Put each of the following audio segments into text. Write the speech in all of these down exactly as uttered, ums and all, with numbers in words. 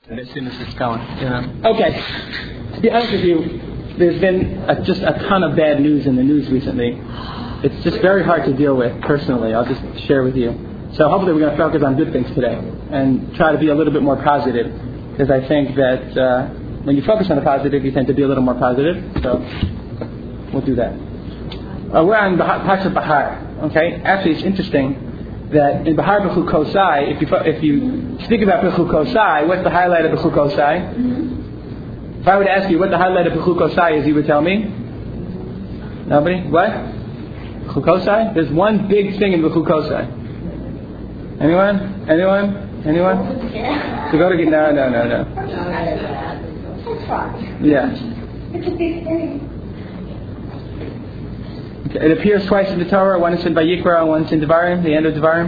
As soon as it's going, you know. Okay. To be honest with you, there's been a, just a ton of bad news in the news recently. It's just very hard to deal with personally. I'll just share with you. So hopefully we're going to focus on good things today and try to be a little bit more positive, because I think that uh, when you focus on the positive, you tend to be a little more positive. So we'll do that. Uh, we're on Parshat Bahar. Okay. Actually, it's interesting that in Bahar B'chu Kosai, if you if you speak about B'chu Kosai, what's the highlight of B'chu Kosai? Mm-hmm. If I would ask you what the highlight of B'chu Kosai is, you would tell me? Nobody? What? B'chu Kosai? There's one big thing in B'chu Kosai. Anyone? Anyone? Anyone? Yeah. So go to get no, no, no, no. That's fine. Yeah. It's a big thing. It appears twice in the Torah. Once in Vayikra and once in Devarim, the end of Devarim.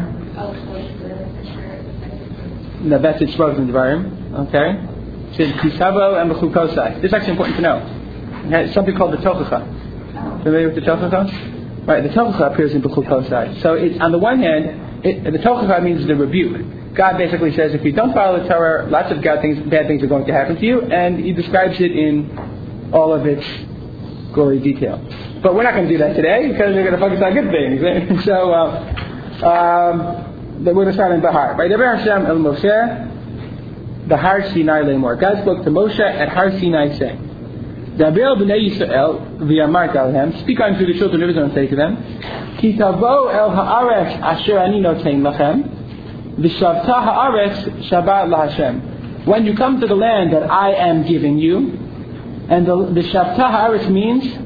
No, that's it. Shvos in Devarim. Okay. It's in Kisavo and B'chu Kosai. This is actually important to know. Okay. It's something called the Tochacha. Familiar with the Tochacha? Right. The Tochacha appears in B'chu Kosai. So it's, on the one hand, it, the Tochacha means the rebuke. God basically says, if you don't follow the Torah, lots of God things, bad things are going to happen to you, and He describes it in all of its gory detail. But we're not going to do that today because we're going to focus on good things. So uh, um, we're going to start in Bahar. Right? Hashem el Moshe, the Har Sinai Lemor. God spoke to Moshe at Har Sinai saying, Daber b'nei Yisrael v'yamart alhem. Speak unto the children of Israel and say to them, Ki tavo el haaretz asher ani notein lachem, v'shavta haaretz shabbat laHashem. When you come to the land that I am giving you, and the, the shavta haaretz means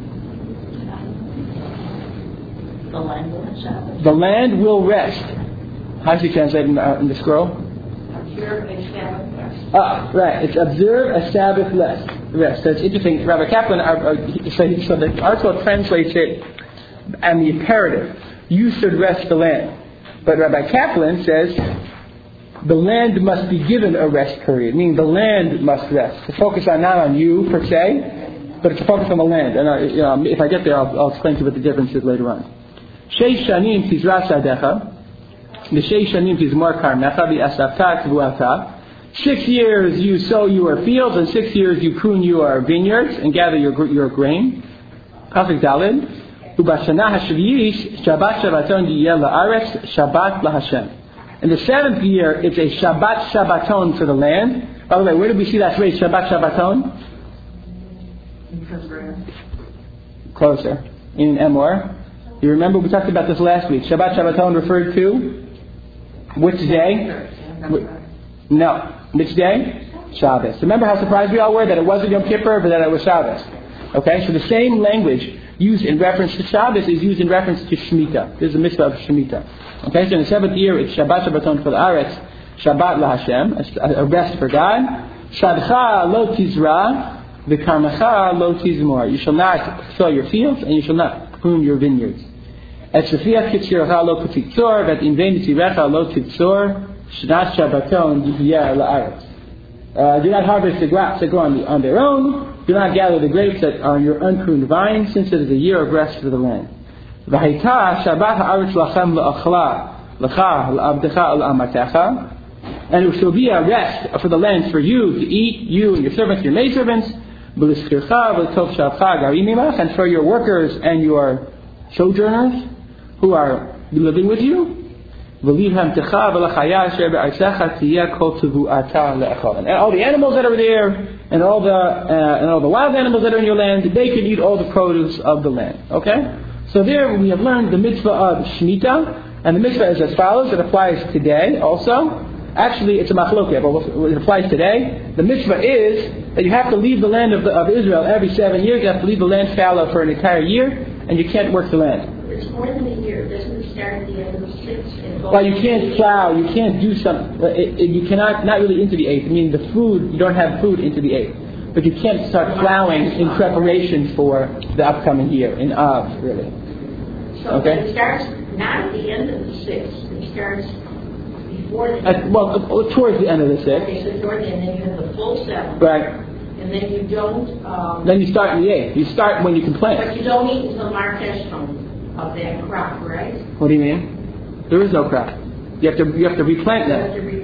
The land will rest. The land will rest. How does he translate in, uh, in the scroll? Observe a Sabbath rest. Ah, right. It's observe a Sabbath rest. Rest. So it's interesting. Rabbi Kaplan, uh, uh, so, so the article translates it and the imperative. You should rest the land. But Rabbi Kaplan says the land must be given a rest period, meaning the land must rest. To focus on not on you per se, but it's a focus on the land. And uh, you know, if I get there, I'll, I'll explain to you what the difference is later on. Shei shanim tizra shadecha, v'shei shanim tizmor karmecha, v'asavta t'vuata. Six years you sow your fields, and six years you prune your vineyards and gather your your grain. Pasuk Daled, u'bashana hashviyish Shabbat Shabbaton yiyeh la'aretz Shabbat laHashem. In the seventh year, it's a Shabbat Shabbaton for the land. By the way, where did we see that phrase Shabbat Shabbaton? Closer. In Emor. You remember we talked about this last week. Shabbat Shabbaton referred to which day? No. Which day? Shabbos. Remember how surprised we all were that it wasn't Yom Kippur, but that it was Shabbos. Okay, so the same language used in reference to Shabbos is used in reference to Shemitah. This is a mitzvah of Shemitah. Okay, so in the seventh year it's Shabbat Shabbaton for the Aretz, Shabbat laHashem, a rest for God. Shadcha lo tizra, v'karmecha lo tizmor. You shall not sow your fields and you shall not prune your vineyards. Et Sofiach Kitzircha lo Kutitzor, Vet Invein Tzirecha lo Titzor, Shnat Shabbaton Yiviyah La'aretz. Do not harvest the grapes that grow on, the, on their own. Do not gather the grapes that are on your unpruned vines, since it is a year of rest for the land. V'haita Shabbat Ha'aretz Lachem La'achla, L'cha L'abdecha L'amatecha. And it shall be a rest for the land for you to eat, you and your servants, your maidservants, B'lischircha V'tov Shavcha Garim Imach, and for your workers and your sojourners who are living with you, and all the animals that are there, and all the uh, and all the wild animals that are in your land, they can eat all the produce of the land. Okay, so there we have learned the mitzvah of Shemitah, and the mitzvah is as follows. It applies today also. Actually, it's a machloket, but it applies today. The mitzvah is that you have to leave the land of, the, of Israel every seven years. You have to leave the land fallow for an entire year, and you can't work the land. It's more than a year. Doesn't it start at the end of the sixth? Well, you can't plow. You can't do some. It, it, you cannot, not really into the eighth. I mean, the food, you don't have food into the eighth. But you can't start plowing in preparation for the upcoming year, in Av, really. So okay? It starts not at the end of the sixth. It starts before the At, well, towards the end of the sixth. Okay, so towards the end, then you have the full seven. Right. And then you don't... Um, then you start in the eighth. You start when you can plant. But you don't eat until Mar Teshuvah of that crop, right? What do you mean? There is no crop. You have to you have to replant You that. have to replant it.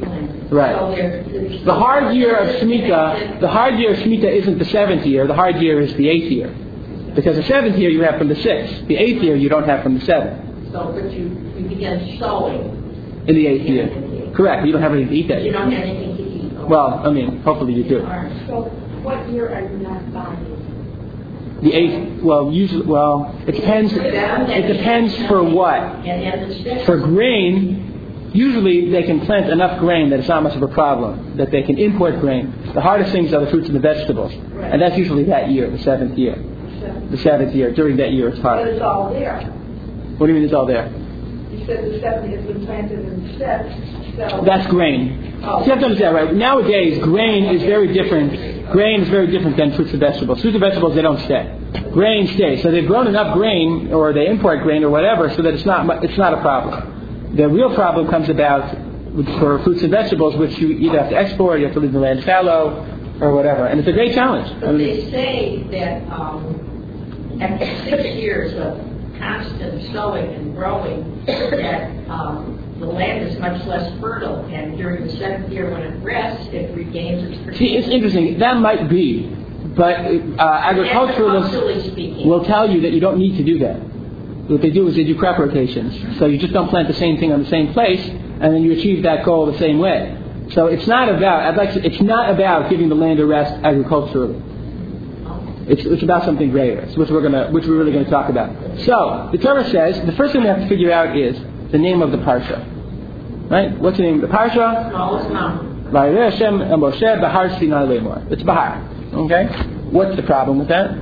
Right. So there, there's The hard year of Shemitah, the hard year of Shemitah isn't the seventh year. The hard year is the eighth year. Because the seventh year you have from the sixth. The eighth year you don't have from the seventh. So, but you, you begin sowing. In the eighth year. Correct. You don't have anything to eat that You year. don't have anything to eat. Okay. Well, I mean, hopefully you do. All right. So what year are you not buying? The eighth, well, usually, well, it depends. It depends for what. And then the sixth. For grain, usually they can plant enough grain that it's not much of a problem, that they can import grain. The hardest things are the fruits and the vegetables. And that's usually that year, the seventh year. The seventh year. During that year it's But hard. it's all there. What do you mean it's all there? You said the seventy has been planted in steps. So That's grain. Oh. So you have to understand, right? Nowadays, grain is very different. Grain is very different than fruits and vegetables. Fruits and vegetables, they don't stay. Grain stays. So they've grown enough grain, or they import grain or whatever, so that it's not mu- it's not a problem. The real problem comes about with, for fruits and vegetables, which you either have to export, you have to leave the land fallow, or whatever. And it's a great challenge. I But mean, they say that um, after six years of constant sowing and growing, that um, the land is much less fertile, and during the seventh year when it rests, it regains its fertility. see, it's interesting. That might be, but uh, agriculturalists Agriculturally speaking, will tell you that you don't need to do that. What they do is they do crop rotations. So you just don't plant the same thing on the same place, and then you achieve that goal the same way. So it's not about. I'd like to, it's not about giving the land a rest agriculturally. It's, it's about something greater, which we're gonna, which we're really going to talk about. So the Torah says the first thing we have to figure out is the name of the parsha. Right? What's the name of the parsha? smallest mountain. Vayireh Hashem el Moshe Bahar Sinai Lemor. It's Bahar. Okay. What's the problem with that?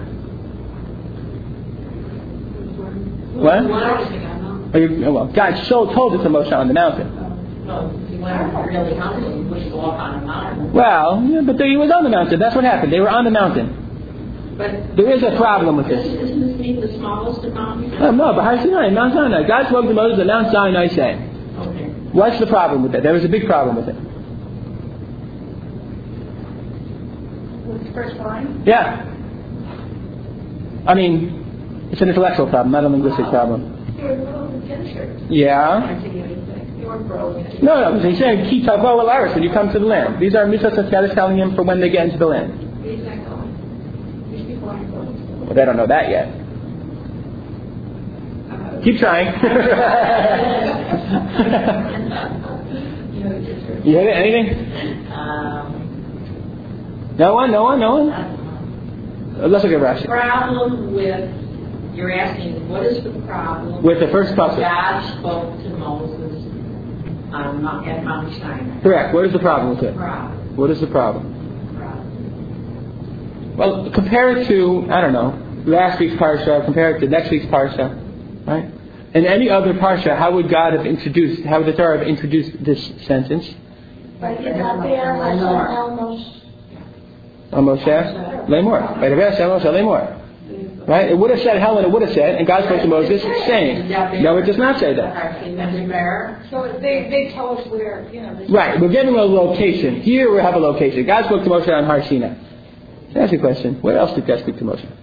What? Are you, oh, well, God so told it to Moshe on the mountain. Well, if you went really hungry, you wouldn't walk on a mountain. Well, yeah, but there he was on the mountain. That's what happened. They were on the mountain. But There is a problem with this. isn't this mean the smallest of mountains? Oh, no, Bahar Sinai, Mount Sinai. God spoke to Moses at Mount Sinai saying, Okay. what's the problem with it? There was a big problem with it. with the first line? Yeah. I mean, it's an intellectual problem, not a linguistic problem. You're a little intensive. Yeah. You're broken. No, no, he's saying, Ki tavo el aretz, when you come to the land. These are mitzvahs that God is telling him for when they get into the land. He's not going. These people aren't going. Well, they don't know that yet. Keep trying. You hit it? Anything? Um, No one? No one? No one? Uh, Let's look at Rashi. problem with, you're asking, what is the problem? With the first pasuk. God spoke to Moses on, Mount- at Mount Sinai. Correct. What is the problem with it? Problem. What is the problem? Problem. Well, compare it to, I don't know, last week's parsha, compare it to next week's parsha, right? In any other parsha, how would God have introduced, how would the Torah have introduced this sentence? But you're not there, Hashem Elmos. On Moshe, Lemor. Vayireh Hashem Moshe Lemor. Right? It would have said Helen, it would have said, and God spoke to Moses saying. No, it does not say that. So they, they tell us where, you know. this- Right, we're getting a location. Here we have a location. God spoke to Moshe on Har Sinai. That's a question. Where else did God speak to Moshe?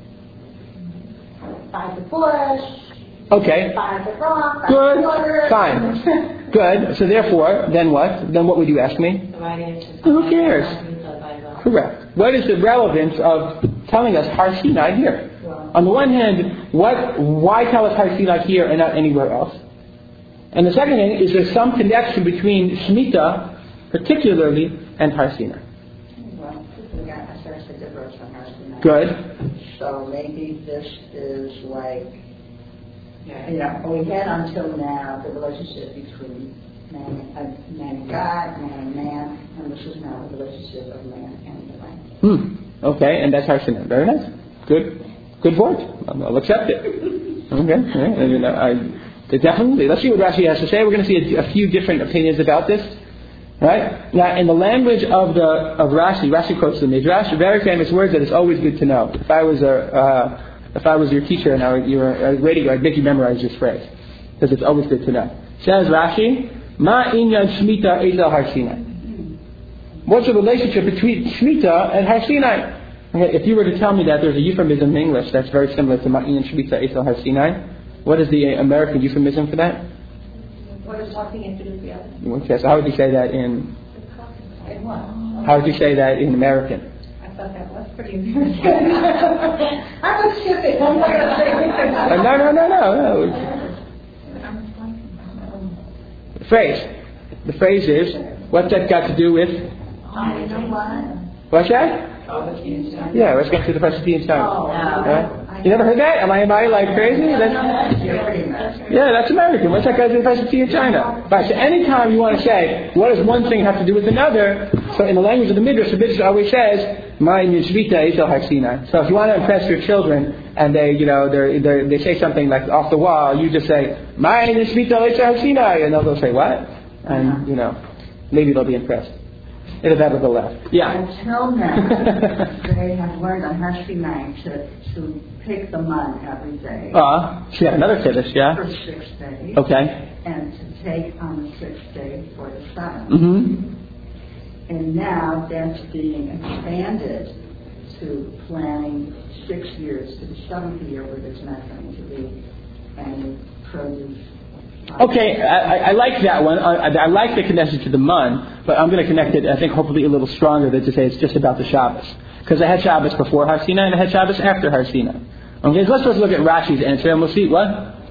By the bush. Okay. By the rock. By Good. the water. Fine. Good. So therefore, then what? Then what would you ask me? Who cares? Correct. What is the relevance of telling us Har Sinai here? On the one hand, what? Why tell us Har Sinai here and not anywhere else? And the second thing, is there some connection between Shemitah, particularly, and Har Sinai? Well, we got a source of diverse on Har Sinai. Good. So maybe this is like, you know, we had until now the relationship between man, uh, man and God, man and man, and this is now the relationship of man and the land. Hmm. Okay, and that's Har Sinai. Very nice. Good. Good word. I'll I'll accept it. Okay. Right. I mean, I, definitely. Let's see what Rashi has to say. We're going to see a, a few different opinions about this. Right? Now, in the language of the of Rashi, Rashi quotes the Midrash, very famous words that it's always good to know. If I was a uh, if I was your teacher and I were, you were waiting, I'd make you memorize this phrase because it's always good to know. Says Rashi, Ma inyan Shemitah ezel Har Sinai. What's the relationship between Shemitah and Har Sinai? Okay, if you were to tell me that there's a euphemism in English that's very similar to Ma inyan Shemitah ezel Har Sinai, what is the American euphemism for that? What is talking into the other? Okay, so how would you say that in In what? How would you say that in American? I thought that was pretty American. I was kidding. I'm not going to say anything. Uh, no, no, no, no, no. The phrase. The phrase is, what's that got to do with? I know what? What's that? Yeah, let's get to the Presbyterian time. Oh, Right? You never heard that? Am I, am I like crazy? That's, yeah, that's American. What's that got to do with Presbyterian China? Right, so anytime you want to say, what does one thing have to do with another? So in the language of the Midrash, the Midrash always says, my Shvita is Har Sinai. So if you want to impress your children, and they, you know, they they they say something like off the wall, you just say, my Shvita is Har Sinai, and they'll say, what? And, you know, maybe they'll be impressed. Either that or the left. Yeah. Until now, they have learned on Har Sinai to, to pick the man every day. Ah, uh, so you have another Kiddush, yeah? For six days. Okay. And to take on the sixth day for the seventh. Mm-hmm. And now that's being expanded to planning six years to the seventh year where there's not going to be any produce. Okay, I, I, I like that one. I, I like the connection to the mun, but I'm going to connect it, I think, hopefully a little stronger than to say it's just about the Shabbos. Because I had Shabbos before Har Sinai and I had Shabbos after Har Sinai. Okay, so let's first look at Rashi's answer and we'll see what?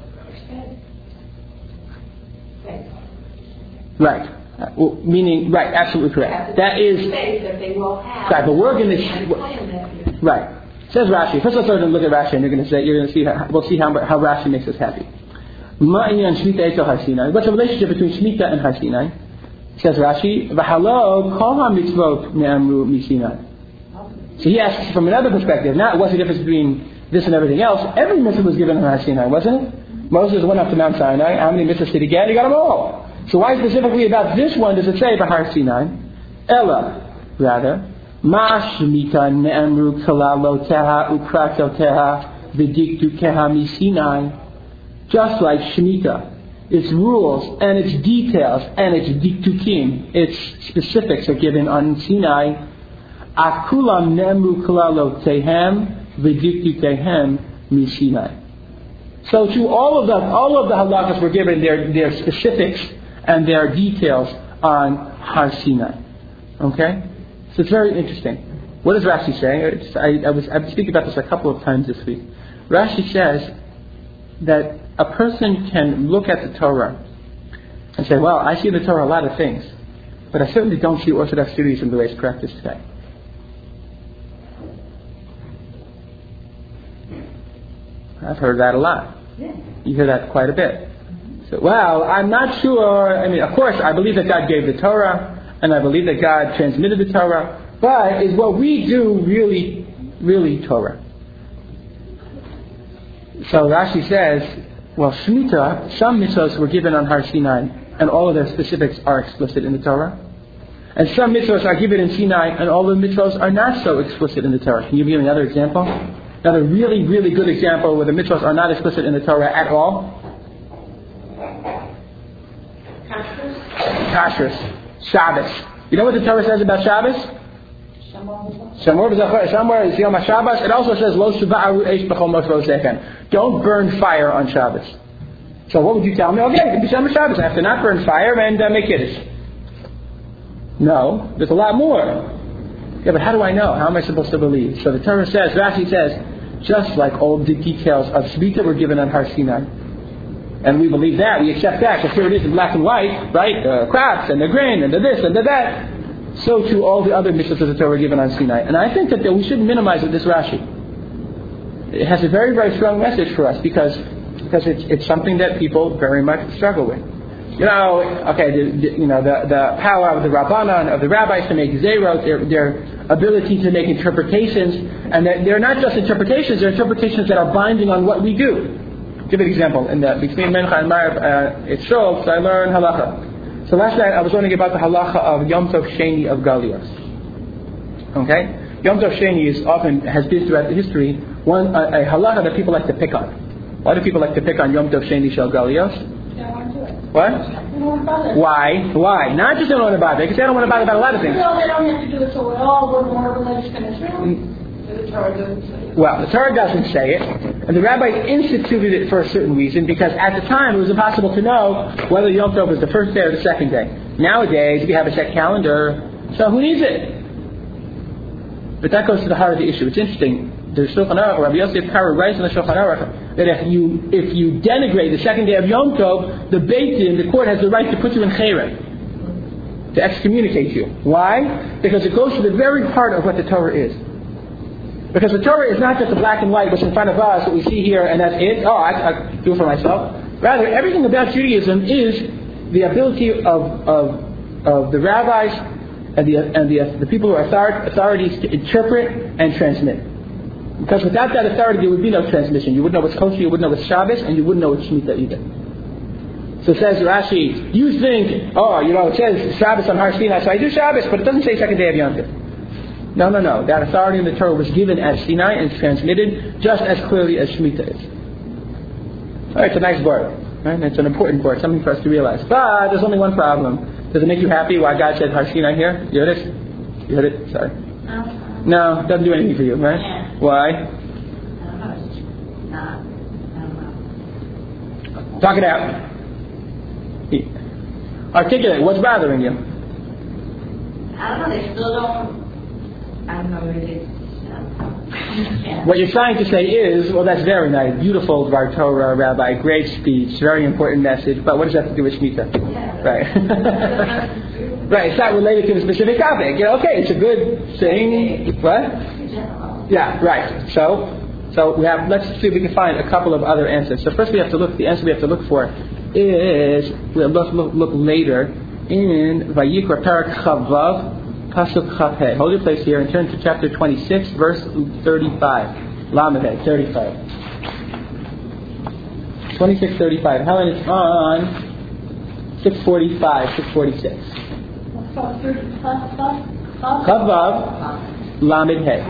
Right. Uh, well, meaning, right, absolutely correct. That is... that they will have. Right, but we're going to... Right. Says Rashi. First let's start and look at Rashi and you're going to say, you're going to see, how, we'll see how, how Rashi makes us happy. What's the relationship between Shemitah and Har Sinai? Says Rashi, V'halo kol ha-mitzvot ne'amru mi-Sinai. So he asks from another perspective, not what's the difference between this and everything else. Every mitzvah was given on Har Sinai, wasn't it? Moses went up to Mount Sinai. How many mitzvahs did he get? He got them all. So why specifically about this one does it say Har Sinai? Ella, rather, Ma Shemitah ne'amru kalaloteha ukratoteha v'dikdukeha mi-Sinai. Just like Shemitah, its rules and its details and its diktukim, its specifics are given on Sinai. Akulam nemru kalalotehem v'diktukehem mi-Sinai. So to all of the all of the halachas were given their, their specifics and their details on Har Sinai. Okay, so it's very interesting. What does Rashi say? It's, I, I was I've been speaking about this a couple of times this week. Rashi says that a person can look at the Torah and say, well, I see in the Torah a lot of things, but I certainly don't see Orthodox Judaism the way it's practiced today. I've heard that a lot. You hear that quite a bit. So, well, I'm not sure. I mean, of course, I believe that God gave the Torah, and I believe that God transmitted the Torah, but is what we do really, really Torah? So Rashi says, well, Shemitah, some mitzvahs were given on Har Sinai, and all of their specifics are explicit in the Torah. And some mitzvahs are given in Sinai, and all the mitzvahs are not so explicit in the Torah. Can you give me another example? Another really, really good example where the mitzvahs are not explicit in the Torah at all? Kashrus. Kashrus. Shabbos. You know what the Torah says about Shabbos? Somewhere is Yom HaShabbos. It also says, Lo shuva'aru eish b'chol mosro sechem. Don't burn fire on Shabbos. So what would you tell me? Okay, it's Yom HaShabbos. I have to not burn fire and uh, make Kiddush. No, there's a lot more. Yeah, but how do I know? How am I supposed to believe? So the Torah says, Rashi says, just like all the details of Shemitah were given on Har Sinai. And we believe that, we accept that, because here it is in black and white, right? The crops and the grain and the this and the that. So too all the other mitzvahs of the Torah were given on Sinai. And I think that we shouldn't minimize it, this Rashi. It has a very, very strong message for us because because it's it's something that people very much struggle with. You know, okay, the, the, you know the, the power of the Rabbanan, of the rabbis to make zerot, their their ability to make interpretations, and that they're not just interpretations; they're interpretations that are binding on what we do. Give an example. In the between Mencha and Ma'ariv, uh, it's Shul, so I learned halacha. So last night I was learning about the halacha of Yom Tov Sheni of Galios. Okay, Yom Tov Sheni is often has been throughout the history one a, a halacha that people like to pick on. Why do people like to pick on Yom Tov Sheni Shel Galios? What? Why? Why? Not just they don't want to bother. Because they don't want to bother about a lot of things. Well, they don't have to do it so at all. We're more religious than Israel. The Torah doesn't say it. Well, the Torah doesn't say it, and the rabbis instituted it for a certain reason, because at the time it was impossible to know whether Yom Tov was the first day or the second day. Nowadays, we have a set calendar, So who needs it? But that goes to the heart of the issue. It's interesting. The Shulchan Aruch, Rabbi Yosef Karo writes in the Shulchan Aruch that if you if you denigrate the second day of Yom Tov, the Beit Din, the court, has the right to put you in Chayre, to excommunicate you. Why? Because it goes to the very heart of what the Torah is. Because the Torah is not just a black and white, what's in front of us, what we see here, and that's it. Oh, I, I do it for myself. Rather, everything about Judaism is the ability of of, of the rabbis and the and the the people who are author- authorities to interpret and transmit. Because without that authority, there would be no transmission. You wouldn't know what's kosher, you wouldn't know what's Shabbos, and you wouldn't know what's Shemitah either. So says Rashi, you think, oh, you know, it says Shabbos on Har Sinai, so I do Shabbos, but it doesn't say second day of Yom Tov. No, no, no. That authority in the Torah was given at Sinai and transmitted just as clearly as Shemitah is. All right, it's a nice word, right? It's an important word, something for us to realize. But there's only one problem. Does it make you happy why God said Har Sinai here? You heard it? You heard it? Sorry. No, it doesn't do anything for you, right? Yeah. Why? I don't know. It's not, I don't know. Talk it out. Articulate. What's bothering you? I don't know. They still don't. I don't know. Maybe it's. Um, yeah. What you're trying to say is, well, that's very nice, beautiful, Dvar Torah, Rabbi, great speech, very important message. But what does that have to do with Shemitah? Yeah. Right. Right. It's not related to the specific topic. You know, okay, it's a good thing. What? Yeah. Right. So, so we have. Let's see if we can find a couple of other answers. So first, we have to look. The answer we have to look for is we'll look, look, look later in Vayikra Parak Chavav. Pasuk Chafeh. Hold your place here and turn to chapter twenty-six, verse thirty-five. Lamed, thirty-five. twenty-six thirty-five. Helen is on six forty-five, six forty-six. Chavav, Lamed He.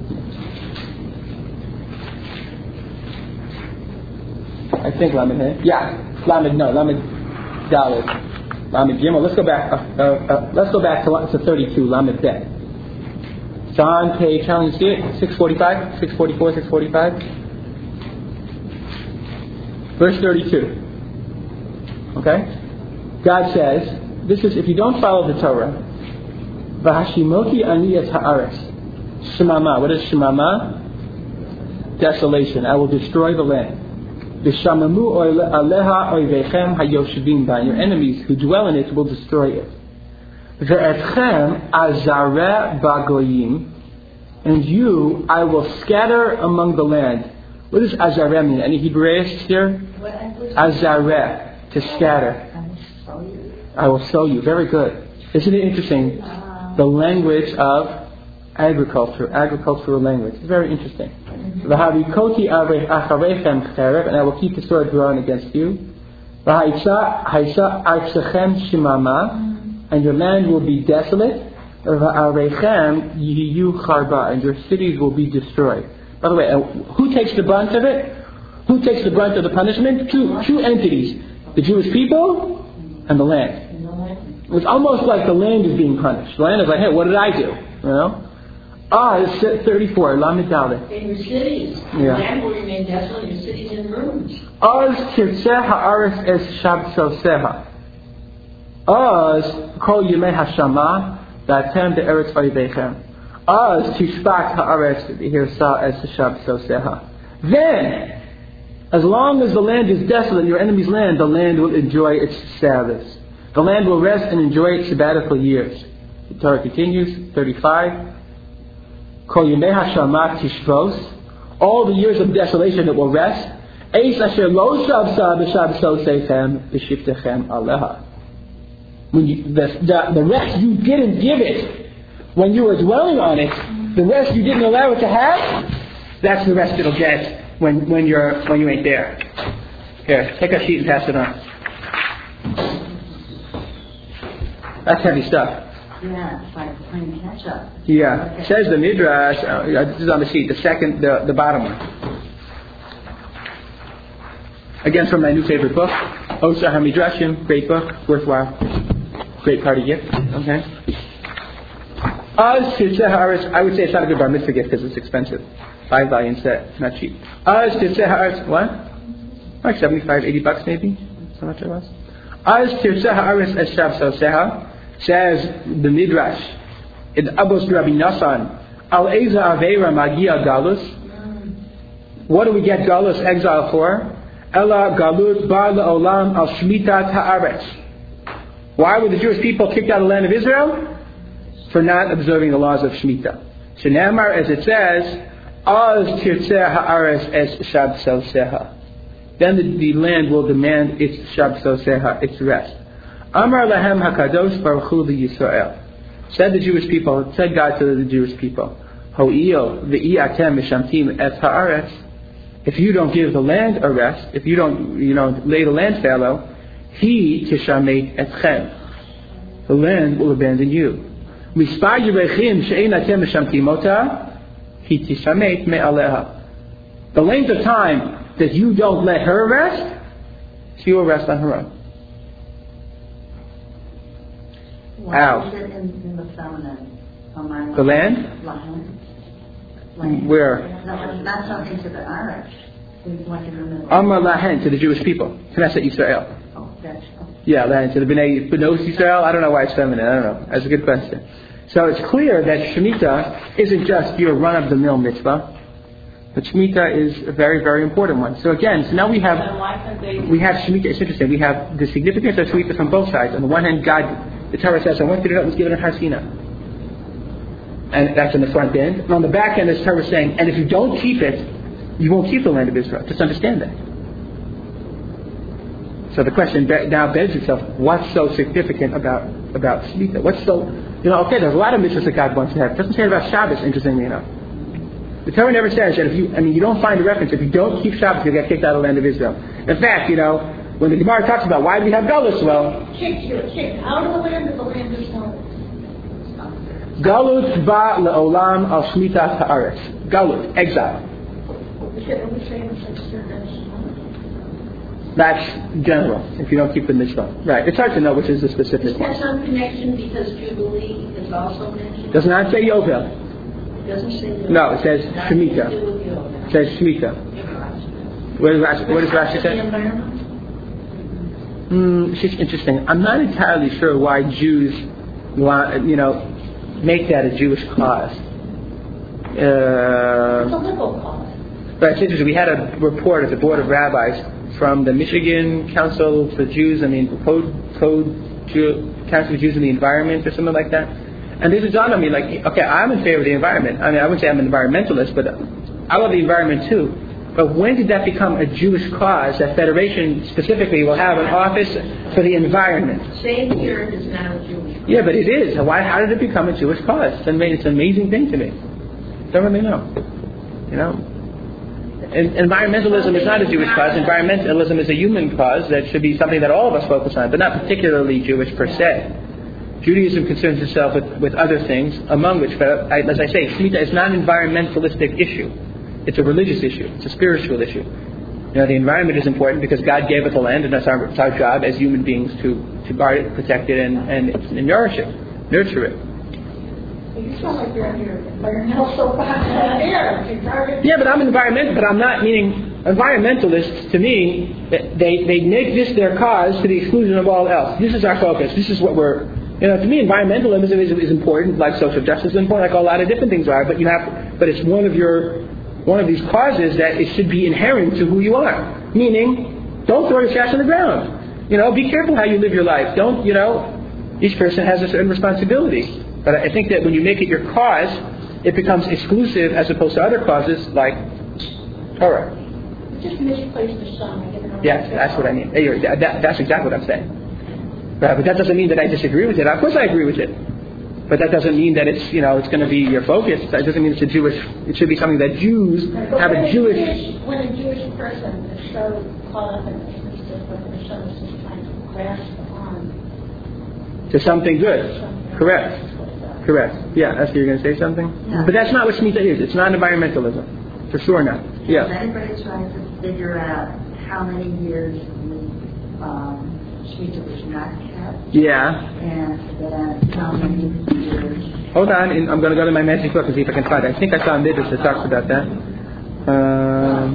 I think Lamed He. Yeah. Lamed, no, Lamed Dalet. Lamed Gimel. Let's go back. Uh, uh, uh, let's go back to, to thirty-two. Lamed Bet. It's on page. How do you see it? six forty-five, six forty-four, six forty-five. Verse thirty-two. Okay. God says, "This is if you don't follow the Torah. V'hashimoti ani et haaretz." Shemama. What is Shemama? Desolation. I will destroy the land. V'shamamu aleha oivechem hayoshivim ba. Your enemies who dwell in it will destroy it. Ve'etchem azareh bagoyim. And you I will scatter among the land. What does azareh mean? Any Hebraists here? Azareh, to scatter. I will sow you. Very good. Isn't it interesting? The language of agriculture, agricultural language. It's very interesting. And I will keep the sword drawn against you. And your land will be desolate. And your cities will be destroyed. By the way, who takes the brunt of it? Who takes the brunt of the punishment? Two, two entities. The Jewish people and the land. It's almost like the land is being punished. The land is like, hey, what did I do? You know? Ah, it's thirty-four. Lamed Dalet. In your cities. Yeah. Your land will remain desolate, your cities in ruins. Az tirtzeh haaretz es shabsoseha. Az kol yemei hashama v'atem be'eretz oivechem. Az tishpak haaretz v'hirsa es shabsoseha. Then, as long as the land is desolate, your enemy's land, the land will enjoy its Sabbaths. The land will rest and enjoy its sabbatical years. The Torah continues, thirty-five. Kol yemei hashama tishvos. All the years of desolation it will rest. Eis asher lo shavsa b'shabsosechem b'shiftechem aleha. When you, the, the, the rest you didn't give it when you were dwelling on it, the rest you didn't allow it to have, that's the rest it'll get when, when you're when you ain't there. Here, take a sheet and pass it on. That's heavy stuff. Yeah, it's like playing catch up. Yeah. Okay. Says the Midrash, uh, this is on the sheet, the second, the, the bottom one. Again, from my new favorite book, Osar HaMidrashim, great book, worthwhile, great party gift. Okay. Az Tirtzeh Haaretz, I would say it's not a good bar mitzvah gift because it's expensive. Five volume set, not cheap. Az Tirtzeh Haaretz, what? Like seventy-five, eighty bucks maybe? How much it was? Az Tirtzeh Haaretz es Shabsoseha, says the Midrash, in Abos Rabbi Nassan, Al Eza Aveira Magia Galus. What do we get Galus, exile, for? Ella Galut Bar Olam Al Shmitat Haaretz. Why were the Jewish people kicked out of the land of Israel? For not observing the laws of Shemitah. Shenamar, as it says, Az Tirtzeh Haaretz Es Shabsoseha. Then the, the land will demand its Shabsoseha, its rest. Amar Lahem Hakadosh Baruch Hu Yisrael. Said the Jewish people, said God to the Jewish people, Ho'io V'i Atem Mishamtim Et Haaretz. If you don't give the land a rest, if you don't, you know, lay the land fallow, He Tishamet Etchem. The land will abandon you. Mispar Yerechim She'ein Atem Mishamtim Ota. He Tishamet Me'aleha. The length of time that you don't let her rest, she will rest on her own. Why is it in, in the feminine? The land? Land. Land. Where? No, it's not something to the Irish. It's like in the middle. Amar Lahen, to the Jewish people. Knesset Yisrael. Oh, that's... Oh. Yeah, Lahen, to the Bnei Bnos Yisrael. I don't know why it's feminine. I don't know. That's a good question. So it's clear that Shemitah isn't just your run-of-the-mill mitzvah. But Shemitah is a very, very important one. So again, so now we have we have Shemitah. It's interesting. We have the significance of Shemitah from both sides. On the one hand, God, the Torah says, "I want you to know it was given in Har Sinai," and that's in the front end. And on the back end, the Torah is saying, "And if you don't keep it, you won't keep the land of Israel." Just understand that. So the question now begs itself: what's so significant about about Shemitah? What's so you know? Okay, there's a lot of mitzvahs that God wants to have. It doesn't say about Shabbos. Interestingly enough. The Torah never says that if you, I mean, you don't find a reference. If you don't keep Shabbos, you'll get kicked out of the land of Israel. In fact, you know, when the Gemara talks about why do we have Galus, well, Kicked you, kicked out of the land of the land is no. Galus ba le'olam al shmitas haaretz. Galus, exile. That's general. If you don't keep the mitzvah, right? It's hard to know which is the specific Is one. there some connection because Jubilee is also mentioned? Does not say Yovel. It doesn't say that. No, it says Nothing to Shemitah. do with Yovel. It says Shemitah. What does Rashi, what does Rashi The say? environment? Hmm, it's interesting. I'm not entirely sure why Jews, want, you know, make that a Jewish cause. It's a Uh, liberal cause. but it's interesting. We had a report at the Board of Rabbis from the Michigan Council for Jews. I mean, Code Code Jew, Council for Jews in the Environment or something like that. And this is dawned on me, like, okay, I'm in favor of the environment. I mean, I wouldn't say I'm an environmentalist, but I love the environment too. But when did that become a Jewish cause that Federation specifically will have an office for the environment? Saying here is not a Jewish. Yeah, but it is. Why? How did it become a Jewish cause? It's an it's an amazing thing to me. Don't really know. You know, en- environmentalism is not a Jewish cause. Environmentalism is a human cause that should be something that all of us focus on, but not particularly Jewish per se. Judaism concerns itself with, with other things, among which, but I, as I say, Shemitah is not an environmentalistic issue. It's a religious issue. It's a spiritual issue. You know, the environment is important because God gave us the land, and that's our, it's our job as human beings to, to guard it, protect it, and, and, and nourish it, nurture it. You sound like you're on your environmental soapbox here. Yeah, but I'm environmental, but I'm not meaning environmentalists. To me, they they make this their cause to the exclusion of all else. This is our focus. This is what we're. You know, to me, environmentalism is, is important, like social justice is important, like a lot of different things are. But you have, but it's one of your, one of these causes that it should be inherent to who you are. Meaning, don't throw your trash on the ground. You know, be careful how you live your life. Don't, you know, each person has a certain responsibility. But I think that when you make it your cause, it becomes exclusive as opposed to other causes like Torah. Just misplaced the song. Yes, that's what I mean. Hey, that, that's exactly what I'm saying. Right, but that doesn't mean that I disagree with it. Of course I agree with it. But that doesn't mean that it's, you know, it's going to be your focus. That doesn't mean it's a Jewish, it should be something that Jews have a Jewish... When a Jewish person is so caught up in this, it's just when the son is just trying to grasp on... To something good. Correct. Correct. Yeah, that's what you're going to say something? No. But that's not what Shemitah is. It's not environmentalism. For sure not. Yeah. Has anybody tried to figure out how many years um, Shemitah was not kept? Yeah. And then how many years? Hold on. I'm going to go to my magic book and see if I can find it. I think I saw a midrash that talks about that. Um,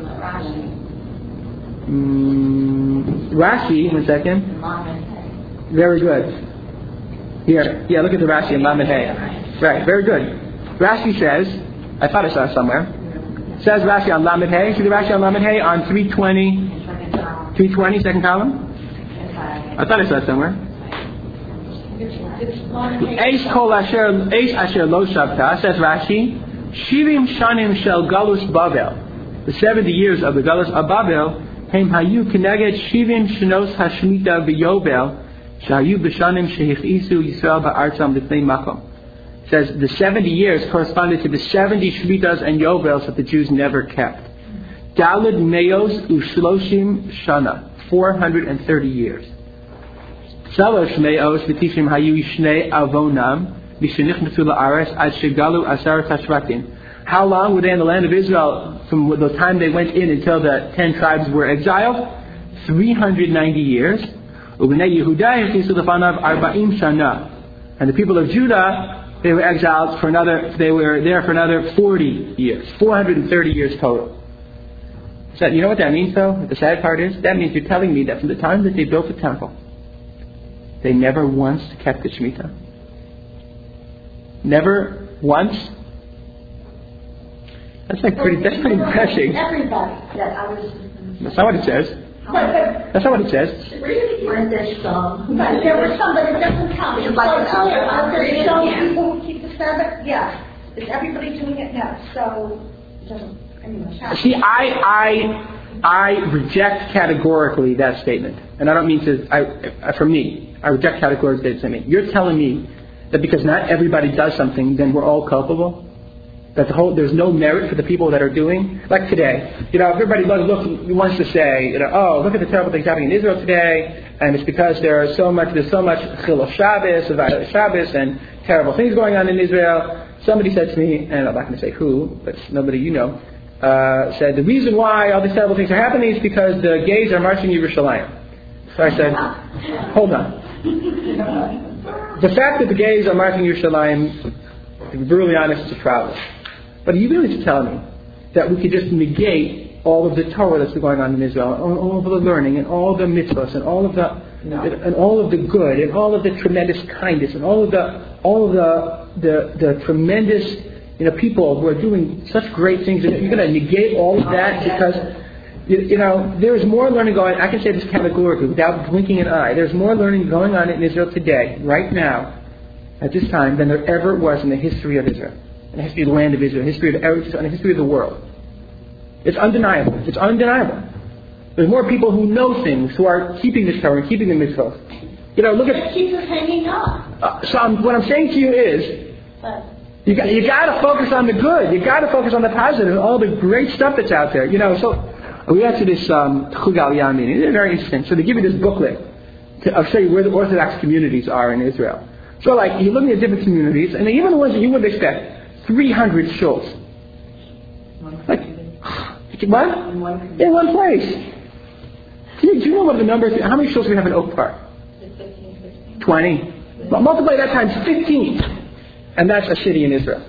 mm, Rashi, one second. Very good. Here. Yeah, look at the Rashi in Lamed Hey. Right, very good. Rashi says, I thought I saw it somewhere. Says Rashi on Lamed Hey. See the Rashi on Lamed Hey on three twenty, three twenty, second column? I thought I saw it somewhere. Eish kol asher, eish asher lo shavta, says Rashi, Shivim shanim shel galus Babel. The seventy years of the galus of Babel, Hem hayu keneged shivim shnos hashmita v'yobel, shahayu b'shanim shehichisu Yisrael ba'artzam l'fnei makom. Says the seventy years corresponded to the seventy shmitas and yobels that the Jews never kept. Dalid meos ushloshim shana, four hundred and thirty years. Shalosh meos v'tishim hayu shnei avonam mishenichnasu la'aretz ad shegalu asarat hashvatim. How long were they in the land of Israel from the time they went in until the ten tribes were exiled? three hundred ninety years. Ubnei Yehuda hichisu lefanav arba'im shana. And the people of Judah, they were exiled for another, they were there for another forty years. four hundred thirty years total. So you know what that means though? The sad part is, that means you're telling me that from the time that they built the temple, they never once kept the Shemitah. Never once. That's like pretty, that's pretty impressive. Everybody that I was. That's not what it says. That's not what it says. Really? Weren't there some? But there were some, but it doesn't count. It's Like so an clear. hour. Are there some Yeah. people who keep the Sabbath? Yeah. Is everybody doing it? No. So, it doesn't, anyway. See, I, I, I reject categorically that statement. And I don't mean to, I, for me, I reject categorically that statement. You're telling me that because not everybody does something, then we're all culpable? That the whole, there's no merit for the people that are doing? Like today, you know, everybody look, look, wants to say, you know, oh, look at the terrible things happening in Israel today, and it's because there are so much, there's so much chilul Shabbos, of Shabbos, and terrible things going on in Israel. Somebody said to me, and I'm not going to say who, but nobody you know, uh, said the reason why all these terrible things are happening is because the gays are marching in Yerushalayim. So I said, hold on. The fact that the gays are marching in Yerushalayim, to be brutally honest, is a problem. But you really to tell me that we could just negate all of the Torah that's going on in Israel, and all of the learning, and all of the mitzvahs, and all of the, no. and all of the good, and all of the tremendous kindness, and all of the, all of the, the, the tremendous, you know, people who are doing such great things. And you're going to negate all of that because, you, you know, there is more learning going. I can say this categorically without blinking an eye. There's more learning going on in Israel today, right now, at this time, than there ever was in the history of Israel. In the history of the land of Israel, history of Eretz, and the history of the world. It's undeniable. It's undeniable. There's more people who know things, who are keeping this Torah and keeping the mitzvot. You know, look at. It keeps us hanging on. Uh, so I'm, what I'm saying to you is, But you got you got to focus on the good. You got to focus on the positive, and all the great stuff that's out there. You know, so we went to this um, Chug Aliyah meeting. It's very interesting. So they give you this booklet to I'll show you where the Orthodox communities are in Israel. So like you're looking at different communities, and even the ones that you wouldn't expect. three hundred shuls. Like, what? In one, in one place. Do you, do you know what the number is? How many shuls do we have in Oak Park? twenty. Well, multiply that times fifteen. And that's a city in Israel.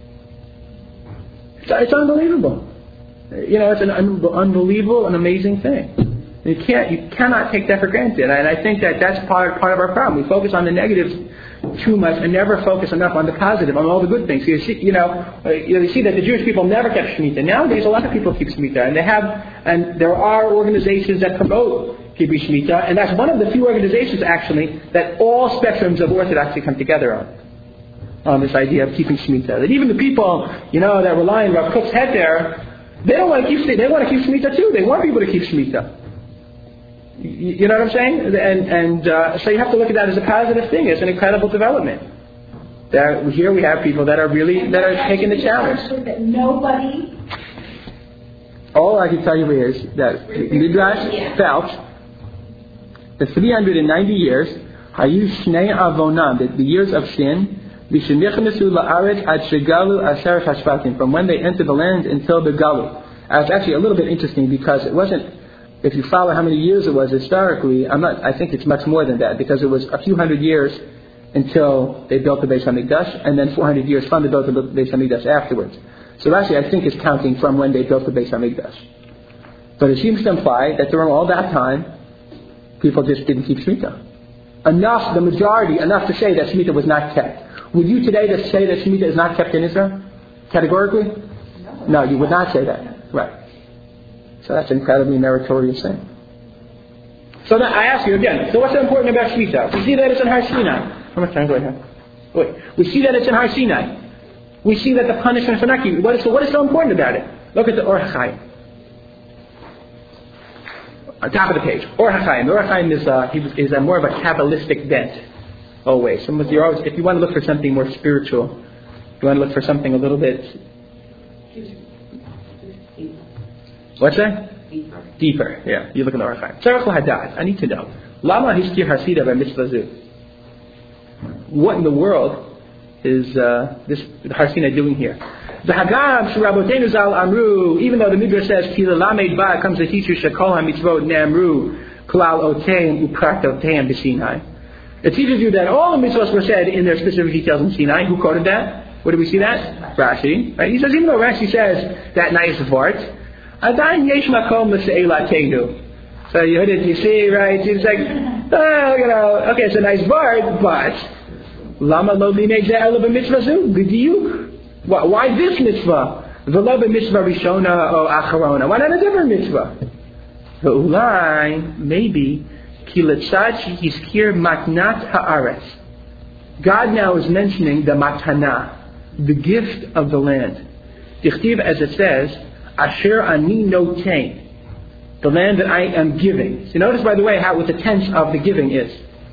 It's, it's unbelievable. You know, it's an un- unbelievable and amazing thing. You can't, you cannot take that for granted. And I think that that's part, part of our problem. We focus on the negatives too much and never focus enough on the positive, on all the good things. You see, you know, uh, you see that the Jewish people never kept Shemitah. Nowadays, a lot of people keep Shemitah, and they have, and there are organizations that promote keeping Shemitah, and that's one of the few organizations actually that all spectrums of Orthodoxy come together on. On this idea of keeping Shemitah. That even the people, you know, that rely on Rav Kook's head there, they don't want to keep. They want to keep Shemitah too. They want people to keep Shemitah. You know what I'm saying? And and uh, so you have to look at that as a positive thing. It's an incredible development. That here we have people that are really that are taking the challenge. That nobody. All I can tell you is that Midrash felt the three hundred ninety years, Hayu Shnei Avonam, the years of sin, from when they entered the land until the Galu. Uh, it's actually a little bit interesting because it wasn't. If you follow how many years it was historically, I'm not. I think it's much more than that because it was a few hundred years until they built the Beis Hamikdash, and then four hundred years from the built the Beis Hamikdash afterwards. So actually, I think it's counting from when they built the Beis Hamikdash. But it seems to imply that during all that time, people just didn't keep Shemitah. Enough, the majority, enough to say that Shemitah was not kept. Would you today just say that Shemitah is not kept in Israel? Categorically? No. No, you would not say that. Right. So that's an incredibly meritorious thing. So now I ask you again, so what's so important about Shemitah? We see that it's in Har Sinai. How much time do I have? Wait. We see that it's in Har Sinai. We see that the punishment for not keeping. What is, so what is so important about it? Look at the Or HaChaim. On top of the page. Or HaChaim. The Or HaChaim is, uh, is a more of a Kabbalistic bent. Always. So you're always. If you want to look for something more spiritual, you want to look for something a little bit... What's that? Deeper. Deeper. Yeah. You look in the Or HaChaim. Tzarech lahadad. I need to know. Lama hiskir hasida by mitzvah zu. What in the world is uh, this Har Sinai doing here? The Hagam Shurabotenu Zal Amru, even though the Midrash says Kila Lamed Ba comes to teach you Shekol HaMitzvot Ne'amru Klal Oteim Uprat Oteim B'Sinai. It teaches you that all the mitzvahs were said in their specific details in Sinai. Who quoted that? Where do we see that? Rashi. Right? He says even though Rashi says that nice vart, Adayin Yesh Makom L'Se'elatenu. So you heard it, you see, right? It's like, oh, you know, okay, it's a nice vart, but Lama Lo Linei Zeh Ela B'Mitzvah Zu B'Diyuk. Why this mitzvah? V'lo b'mitzvah rishona or acharona. Why not a different mitzvah? V'ulai, maybe, ki letzad yizkir matnat ha'aretz. God now is mentioning the matana, the gift of the land. Dichtiv, as it says, asher ani notein, the land that I am giving. So notice, by the way, how what the tense of the giving is.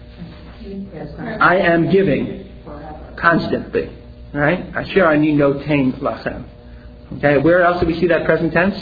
I am giving constantly. Right? Asher ani notein lachem. Okay, where else do we see that present tense?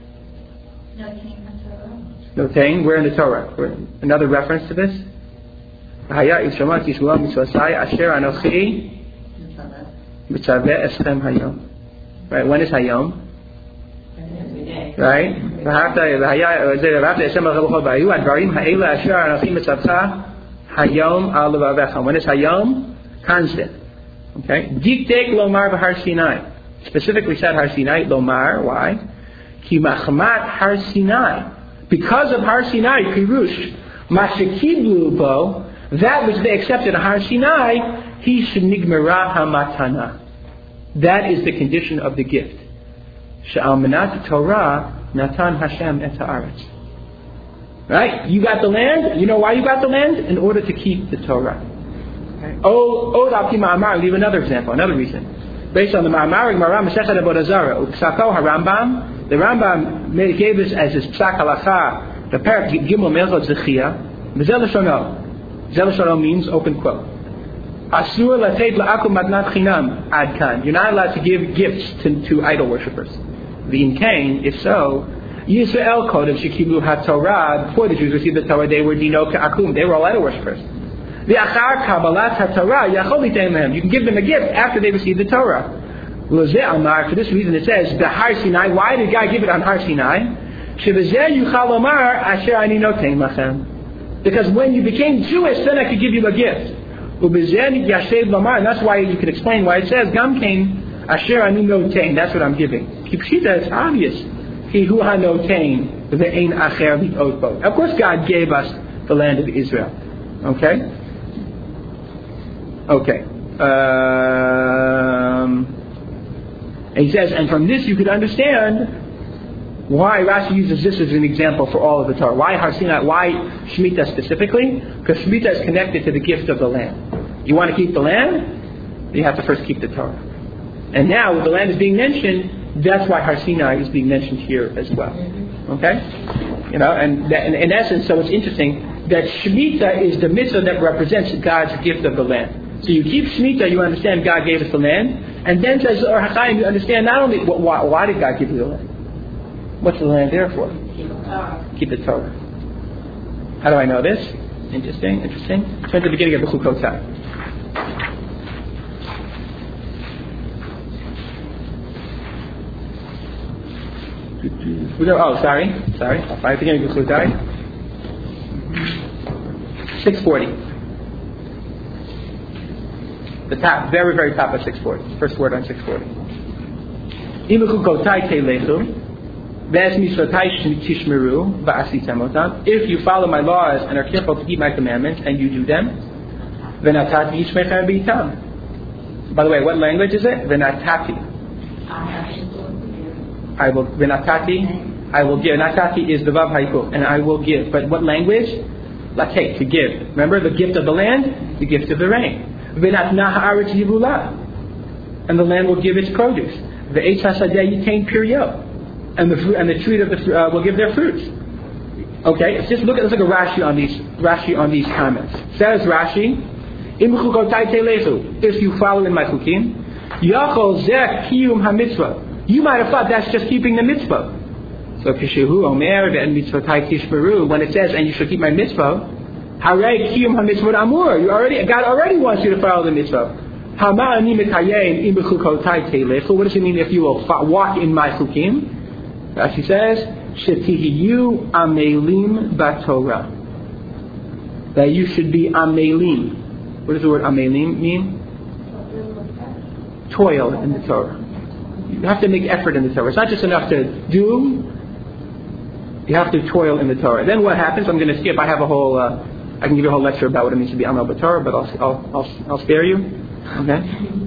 Notein. Where in the Torah? Where, another reference to this? Haya ishamat yishua mitzvasai asher anochi mitzaveh eschem hayom. Right? When is hayom? Right? V'hafta v'haya v'hafta eshem al-chavachol b'ayu advarim ha'ela asher anochi mitzavcha hayom al levavecha. When is hayom? Constant. Okay. Diktek lomar b'Har Sinai. Specifically said Har Sinai. Lomar. Why? Ki machmat Har Sinai. Because of Har Sinai, pirush mashekiblu bo, that which they accepted in Har Sinai, he shenigmara hamatana. That is the condition of the gift. She'al menat Torah natan Hashem et haaretz. Right? You got the land. You know why you got the land? In order to keep the Torah. Oh, oh, Ma'amar. We leave another example, another reason. Based on the Ma'amar, Gemara Masechet Avodah Zarah, Upsako HaRambam, the Rambam gave us as his Psak Halacha, the Parak Gimel Melchot Zechia, B'Zel Shono. Zel Shono means open quote. Asur Latet La'akum Matnat Chinam Ad Kan. You're not allowed to give gifts to, to idol worshippers. V'in Kain, if so, Yisrael Kodev Shekibu HaTorah, before the Jews received the Torah, they were Dino Ka'akum. They were all idol worshippers. The achar kabbalat haTorah yachol litem. You can give them a gift after they receive the Torah. Lozeh amar. For this reason, it says the Har Sinai. Why did God give it on Har Sinai? Shebezeh yuchal omar asher ani notein lachem. Because when you became Jewish, then I could give you a gift. Ubezeh yashev lomar. And that's why you can explain why it says gamkein asher ani notein. That's what I'm giving. Kipshita, it's obvious. He hu ha notein ve'ein acher li'ot bo. Of course, God gave us the land of Israel. Okay. Okay. Um, and he says, and from this you could understand why Rashi uses this as an example for all of the Torah. Why Har Sinai? Why Shemitah specifically? Because Shemitah is connected to the gift of the land. You want to keep the land? You have to first keep the Torah. And now, when the land is being mentioned, that's why Har Sinai is being mentioned here as well. Okay? You know, and that, in, in essence, so it's interesting that Shemitah is the mitzvah that represents God's gift of the land. So you keep Shemitah, you understand God gave us the land, and then says Or HaChaim, you understand not only why, why did God give you the land? What's the land there for? Keep the Torah. How do I know this? Interesting, interesting. Turn to the beginning of the Chukotai. Oh, sorry, sorry. I'll find the beginning of the Chukotai. six forty. The top, very, very top of six forty. First word on six forty. If you follow my laws and are careful to keep my commandments and you do them, By the way, what language is it? V'natati. I will, v'natati, I will give. Natati is the vav haiku, and I will give. But what language? Latake, to give. Remember the gift of the land? The gift of the rain. V'natna ha'aretz yivula. And the land will give its produce. V'etz hasadeh yitain piryo. And the fruit, and the tree of the uh, will give their fruits. Okay, let's just look at let's look at Rashi on these Rashi on these comments. Says Rashi, if you follow in my chukim, yachol zeh kiyum hamitzvah. You might have thought that's just keeping the mitzvah. So kishehu omer ve'en mitzvotai tishmeru, when it says and you shall keep my mitzvah, harei kiyum hamitzvot amur. You already God already wants you to follow the mitzvah. Hama ani mekayem im bechukotai telech. So what does it mean if you will walk in my chukim? Rashi says, Shetihiyu amelim batorah. That you should be amelim. What does the word amelim mean? Toil in the Torah. You have to make effort in the Torah. It's not just enough to do. You have to toil in the Torah. Then what happens? I'm going to skip. I have a whole. Uh, I can give you a whole lecture about what it means to be amel b'Torah, but I'll I'll I'll, I'll spare you. Okay.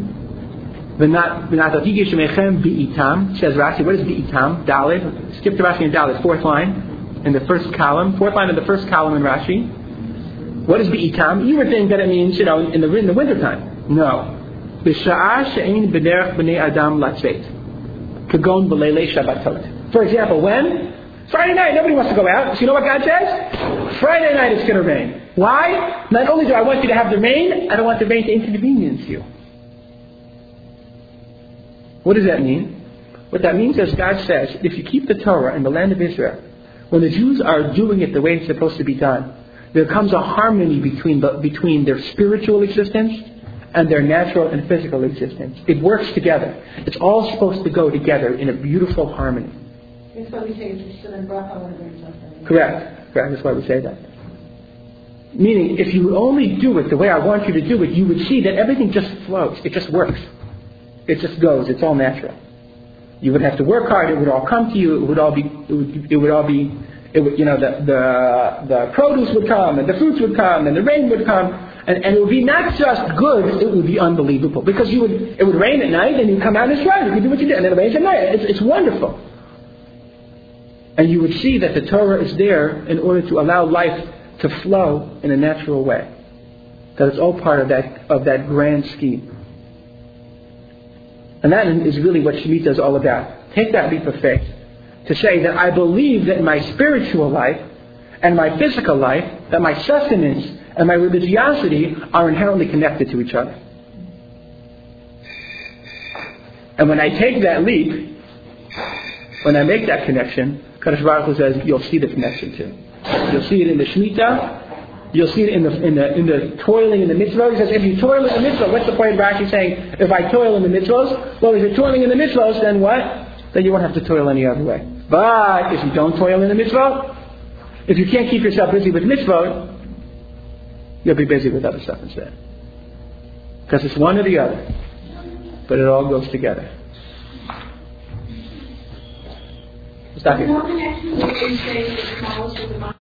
Bi'itam, says Rashi. What is bi'itam? Dalet. Skip to Rashi in Dalet, fourth line in the first column. Fourth line in the first column in Rashi. What is bi'itam? You would think that it means, you know, in the in the wintertime. No. B'sha'ah she'ein b'derech b'nei adam latzeit. Kagon b'leilei shabbatot. For example, when? Friday night, nobody wants to go out. So you know what God says? Friday night it's going to rain. Why? Not only do I want you to have the rain, I don't want the rain to inconvenience you. What does that mean? What that means is God says, if you keep the Torah in the land of Israel, when the Jews are doing it the way it's supposed to be done, there comes a harmony between the, between their spiritual existence and their natural and physical existence. It works together. It's all supposed to go together in a beautiful harmony. That's why we say it's still in bracha when there's something. Correct. Correct. That's why we say that. Meaning, if you only do it the way I want you to do it, you would see that everything just flows. It just works. It just goes. It's all natural. You would have to work hard. It would all come to you. It would all be. It would. It would all be. It would. You know, the the the produce would come, and the fruits would come, and the rain would come, and, and it would be not just good. It would be unbelievable because you would. It would rain at night, and you come out and it's right. You could do what you did, and then it rains at night. It's it's wonderful. And you would see that the Torah is there in order to allow life to flow in a natural way. That it's all part of that of that grand scheme. And that is really what Shemitah is all about. Take that leap of faith. To say that I believe that my spiritual life and my physical life, that my sustenance and my religiosity are inherently connected to each other. And when I take that leap, when I make that connection, Kadosh Baruch Hu says, you'll see the connection too. You'll see it in the Shemitah. You'll see it in the in the in the toiling in the mitzvot. He says, if you toil in the mitzvot, what's the point of Rashi saying, if I toil in the mitzvot? Well, if you're toiling in the mitzvot, then what? Then you won't have to toil any other way. But if you don't toil in the mitzvot, if you can't keep yourself busy with mitzvot, you'll be busy with other stuff instead. Because it's one or the other. But it all goes together. Stop here. No connection with the smallest of the